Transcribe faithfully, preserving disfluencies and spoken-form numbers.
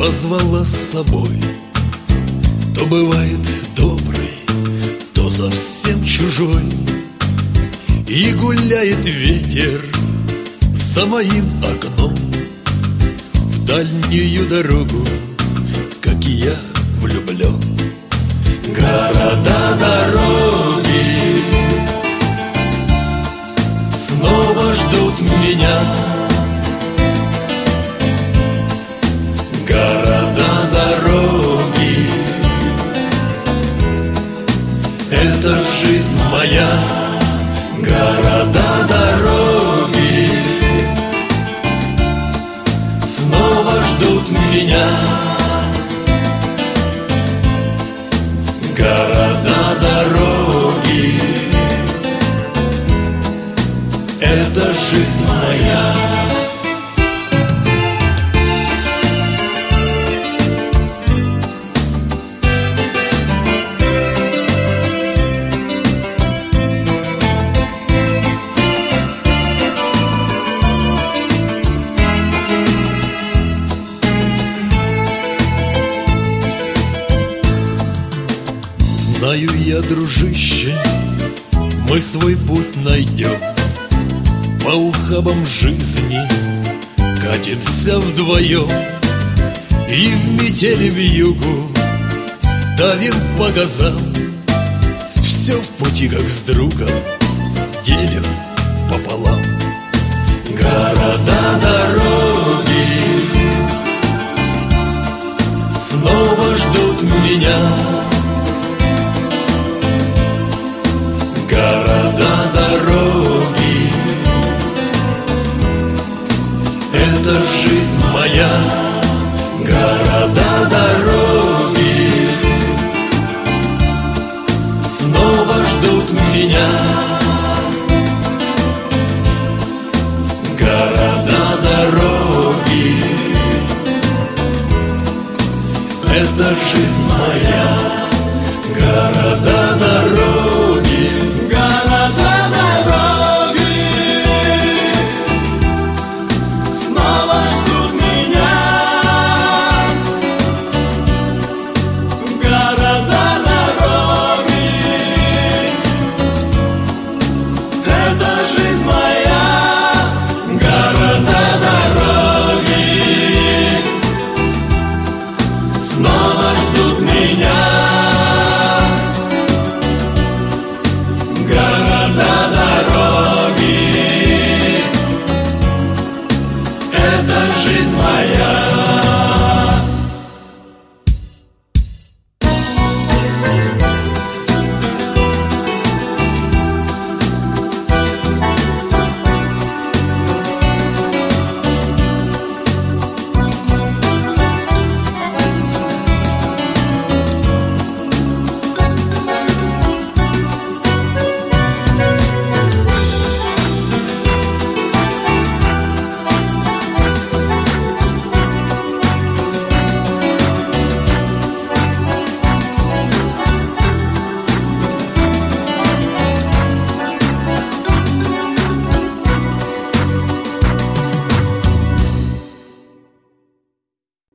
позвала с собой. То бывает добрый, то совсем чужой, и гуляет ветер за моим окном в дальнюю дорогу, как и я влюблен. Города, дороги снова ждут меня. Города, дороги — это жизнь моя. Города, дороги снова ждут меня. Города, дороги — это жизнь моя. Знаю я, дружище, мы свой путь найдем. По ухабам жизни катимся вдвоем, и в метели вьюгу давим по газам. Все в пути, как с другом, делим пополам. Города, дороги снова ждут меня. Города, дороги — это жизнь моя. Города, дороги снова ждут меня. Города, дороги — это жизнь моя.